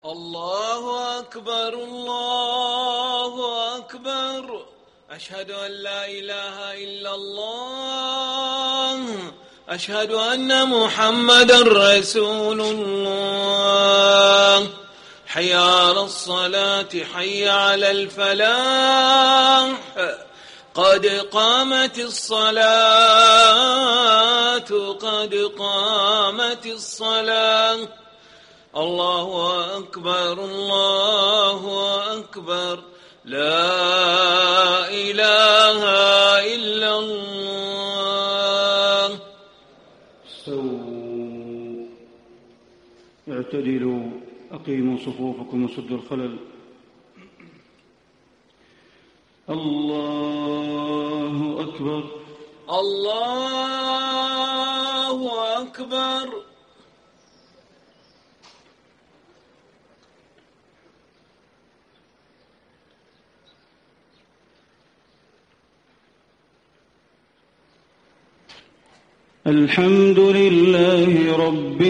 الله أكبر الله أكبر. أشهد أن لا إله إلا الله. أشهد أن محمدا رسول الله. حي على الصلاة حي على الفلاح. قد قامت الصلاة قد قامت الصلاة. الله أكبر الله أكبر. لا إله إلا الله. استووا اعتدلوا أقيموا صفوفكم وسدوا الخلل. الله أكبر الله أكبر. الحمد لله رب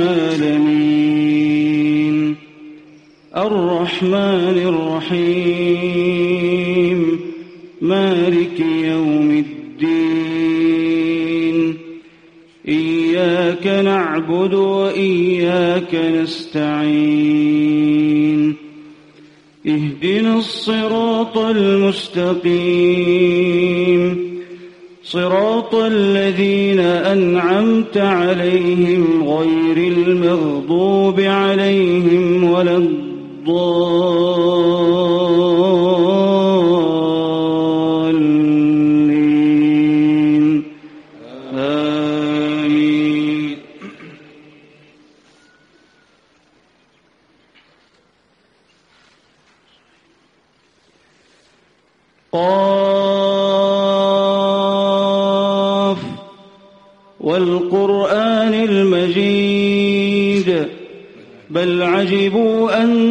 العالمين الرحمن الرحيم مالك يوم الدين. إياك نعبد وإياك نستعين. اهدنا الصراط المستقيم صراط الذين أنعمت عليهم غير المغضوب عليهم ولا الضالين. آمين. والقرآن المجيد بل عجبوا أن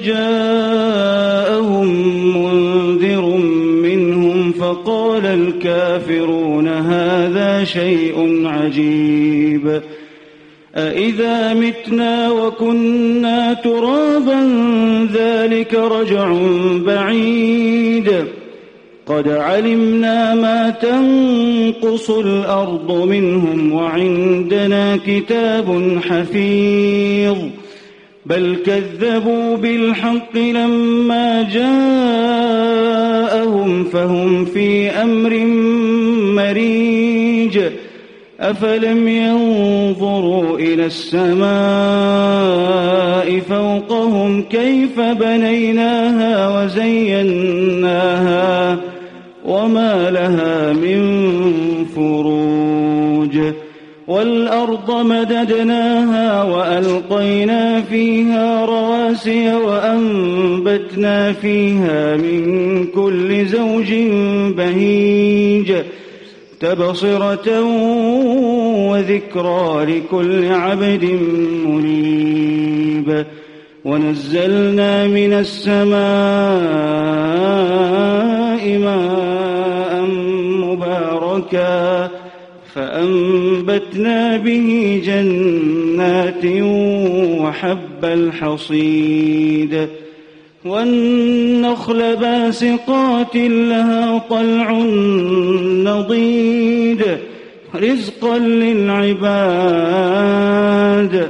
جاءهم منذر منهم فقال الكافرون هذا شيء عجيب. أإذا متنا وكنا ترابا ذلك رجع بعيد. قد علمنا ما تنقص الأرض منهم وعندنا كتاب حفيظ. بل كذبوا بالحق لما جاءهم فهم في أمر مريج. أفلم ينظروا إلى السماء فوقهم كيف بنيناها وزيناها وما لها من فروج. والأرض مددناها وألقينا فيها رواسي وأنبتنا فيها من كل زوج بهيج تبصرة وذكرى لكل عبد منيب. ونزلنا من السماء ماء مباركا فأنبتنا به جنات وحب الحصيد. والنخل باسقات لها طلع نضيد رزقا للعباد.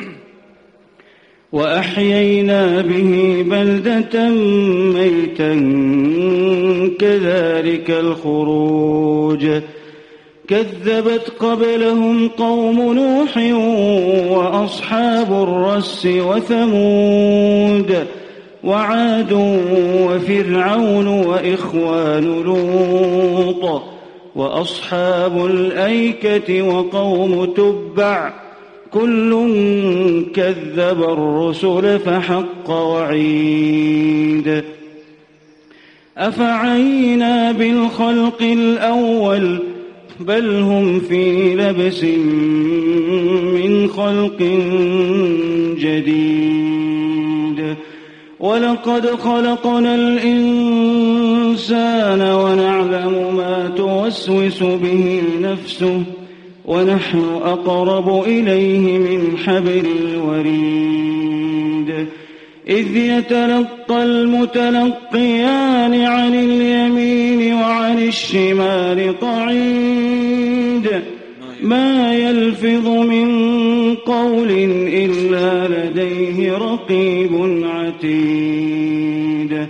وأحيينا به بلدة ميتا كذلك الخروج. كذبت قبلهم قوم نوح وأصحاب الرس وثمود وعاد وفرعون وإخوان لوط وأصحاب الأيكة وقوم تبع كل كذب الرسل فحق وعيد. أفعينا بالخلق الأول بل هم في لبس من خلق جديد. ولقد خلقنا الإنسان ونعلم ما توسوس به نفسه ونحن أقرب إليه من حبل الوريد إذ يتلقى المتلقيان عن اليمين وعن الشمال قعيد ما يلفظ من قول إلا لديه رقيب عتيد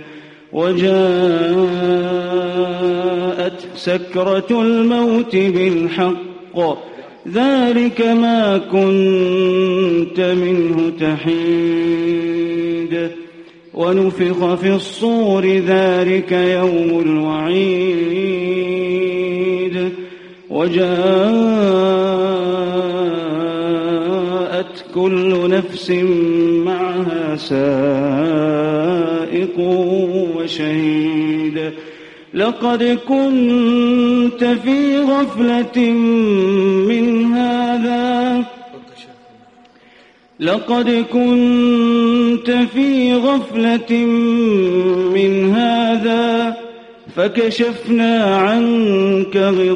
وجاءت سكرة الموت بالحق ذلك ما كنت منه تحيد ونفخ في الصور ذلك يوم الوعيد وجاءت كل نفس معها سائق وشهيد لقد كنت في غفلة من هذا فكشفنا عنك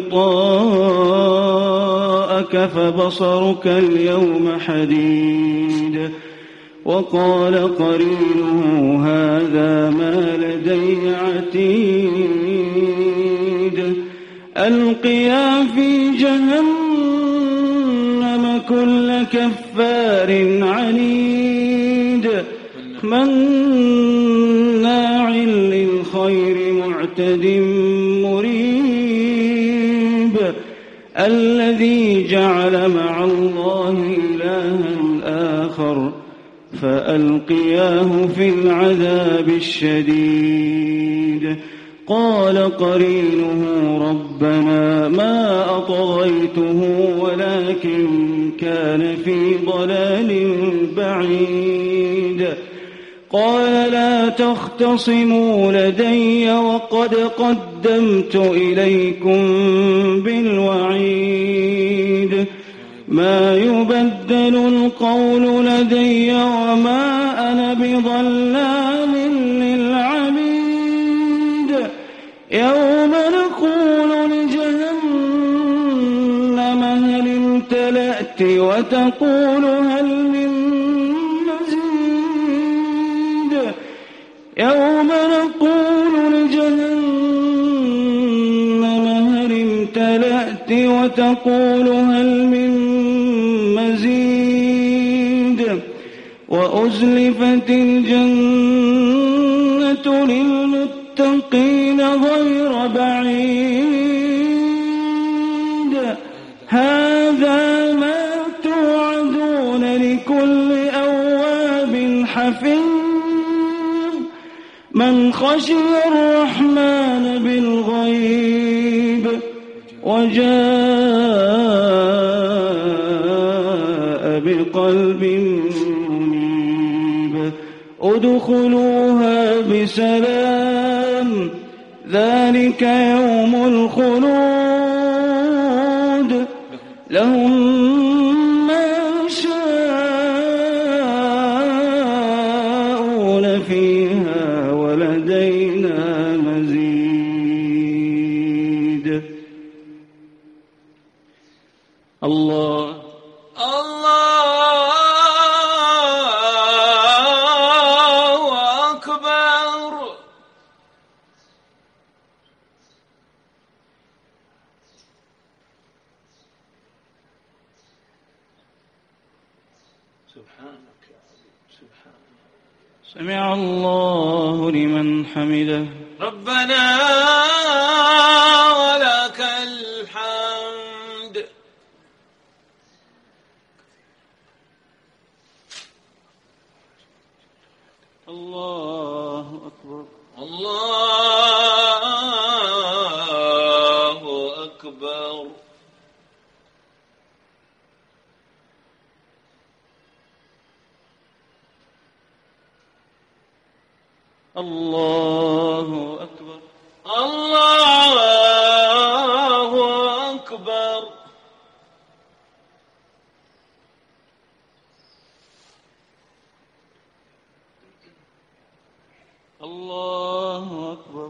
غطاءك فبصرك اليوم حديد وقال قرينه هذا ما لدي عتيد ألقيا في جهنم كل كفار عنيد مناع للخير معتد مريب الذي جعل مع الله إلها آخر فألقياه في العذاب الشديد قال قرينه ربنا ما أطغيته ولكن كان في ضلال بعيد قال لا تختصموا لدي وقد قدمت إليكم بالوعيد ما يبدل القول لدي وما أنا بظلام للعبيد يوم نقول لجهنم هل امتلأت وتقول هل من مزيد يوم نقول لجهنم هل امتلأت وتقول هل من مزيد وأزلفت الجنة للمتقين غير بعيد هذا ما توعدون لكل أواب حفيظ من خشي الرحمن بالغيب وجاء بقلب منيب ادخلوها بسلام ذلك يوم الخلود لهم ما يشاءون فيها ولدينا مزيد الله أكبر سبحانك يا عظيم سبحانك سمع الله لمن حمده ربنا ولك الحمد الله أكبر الله أكبر الله أكبر الله أكبر الله أكبر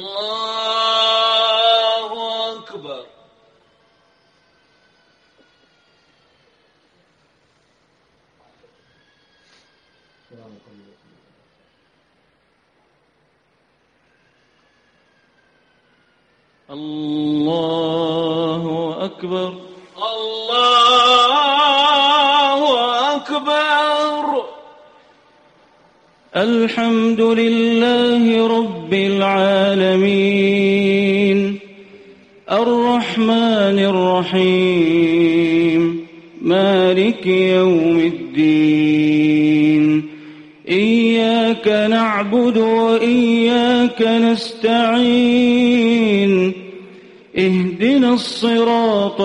الله أكبر الله أكبر. الله أكبر. الحمد لله رب العالمين الرحمن الرحيم مالك يوم الدين إياك نعبد وإياك نستعين اهدنا الصراط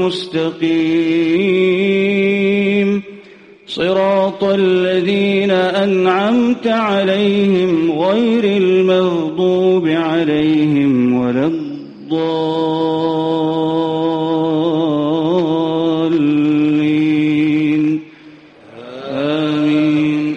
المستقيم صراط الذين أنعمت عليهم غير المغضوب عليهم ولا الضالين آمين.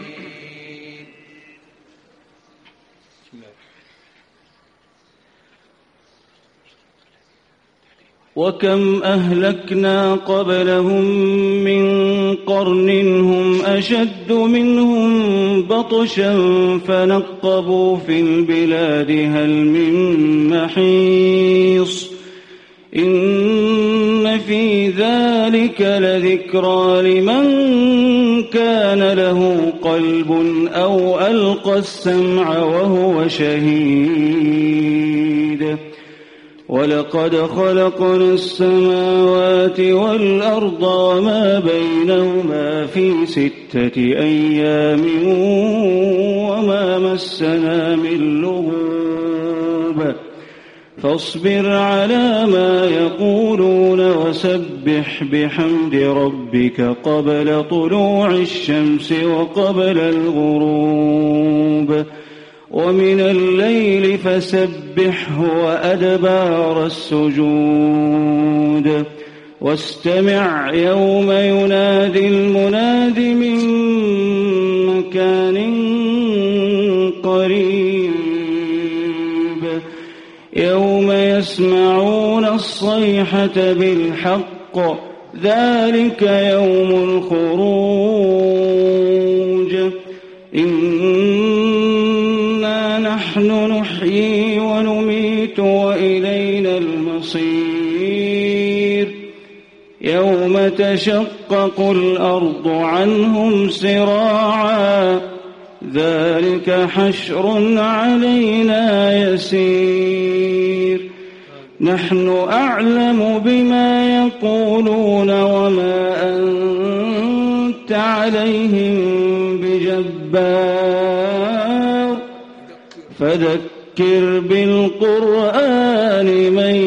وكم أهلكنا قبلهم من قرن هم أشد منهم بطشا فنقبوا في البلاد هل من محيص إن في ذلك لذكرى لمن كان له قلب أو ألقى السمع وهو شهيد. ولقد خلقنا السماوات والأرض وما بينهما في 6 أيام وما مسنا من لغوب فاصبر على ما يقولون وسبح بحمد ربك قبل طلوع الشمس وقبل الغروب ومن الليل فسبحه وأدبار السجود واستمع يوم ينادي المناد من مكان قريب يوم يسمعون الصيحة بالحق ذلك يوم الخروج نحن نحيي ونميت وإلينا المصير يوم تشقق الأرض عنهم سراعا ذلك حشر علينا يسير نحن أعلم بما يقولون وما أنت عليهم بجبار فذكر بالقرآن من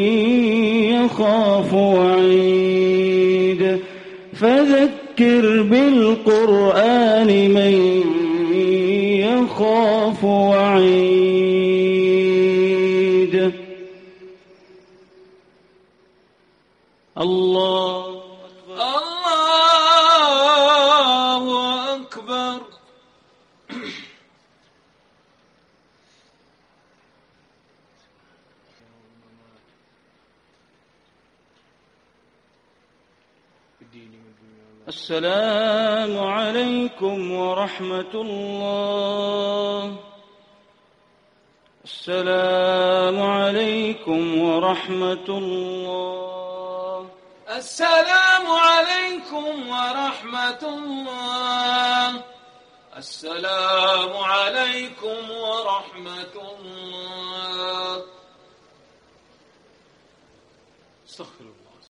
يخاف وعيد فذكر بالقرآن من يخاف وعيد. الله أكبر. السلام عليكم ورحمة الله. السلام عليكم ورحمة الله. السلام عليكم ورحمة الله. السلام عليكم ورحمة الله. استغفر الله.